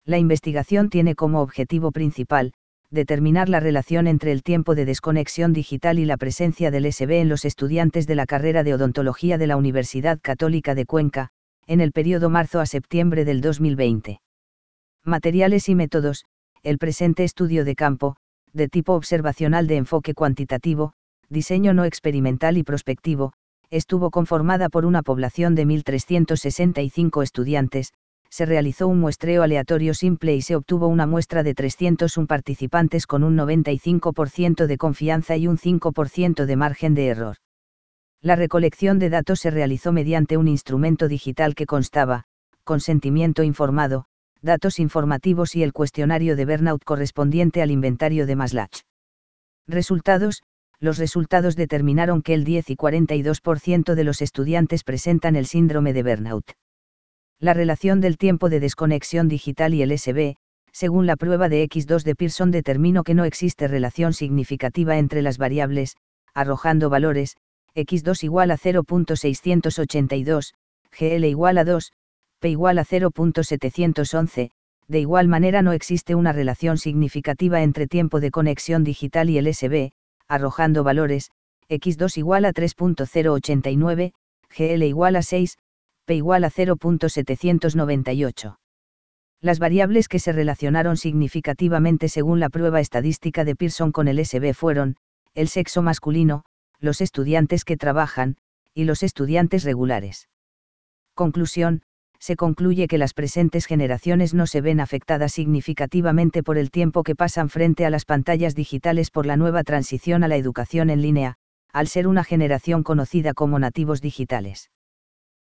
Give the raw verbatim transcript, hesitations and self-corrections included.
La investigación tiene como objetivo principal, determinar la relación entre el tiempo de desconexión digital y la presencia del S B en los estudiantes de la carrera de odontología de la Universidad Católica de Cuenca, en el periodo marzo a septiembre del dos mil veinte. Materiales y métodos. El presente estudio de campo, de tipo observacional de enfoque cuantitativo, diseño no experimental y prospectivo, estuvo conformada por una población de mil trescientos sesenta y cinco estudiantes. Se realizó un muestreo aleatorio simple y se obtuvo una muestra de trescientos uno participantes con un noventa y cinco por ciento de confianza y un cinco por ciento de margen de error. La recolección de datos se realizó mediante un instrumento digital que constaba, consentimiento informado, datos informativos y el cuestionario de Burnout correspondiente al inventario de Maslach. Resultados. Los resultados determinaron que el diez y cuarenta y dos por ciento de los estudiantes presentan el síndrome de Burnout. La relación del tiempo de desconexión digital y el S B, según la prueba de equis dos de Pearson, determinó que no existe relación significativa entre las variables, arrojando valores, equis dos igual a cero punto seiscientos ochenta y dos, ge ele igual a dos, pe igual a cero punto setecientos once. De igual manera no existe una relación significativa entre tiempo de conexión digital y el S B, arrojando valores, equis dos igual a tres punto cero ochenta y nueve, ge ele igual a seis, pe igual a cero punto setecientos noventa y ocho. Las variables que se relacionaron significativamente según la prueba estadística de Pearson con el S B fueron, el sexo masculino, los estudiantes que trabajan, y los estudiantes regulares. Conclusión. Se concluye que las presentes generaciones no se ven afectadas significativamente por el tiempo que pasan frente a las pantallas digitales por la nueva transición a la educación en línea, al ser una generación conocida como nativos digitales.